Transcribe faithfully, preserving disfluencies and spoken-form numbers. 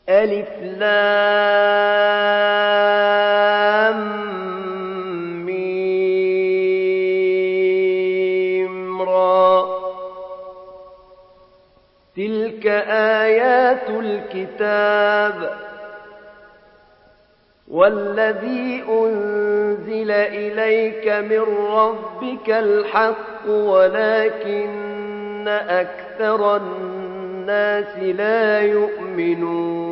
ألف لام ميم را تلك آيات الكتاب والذي أنزل إليك من ربك الحق ولكن أكثر الناس لا يؤمنون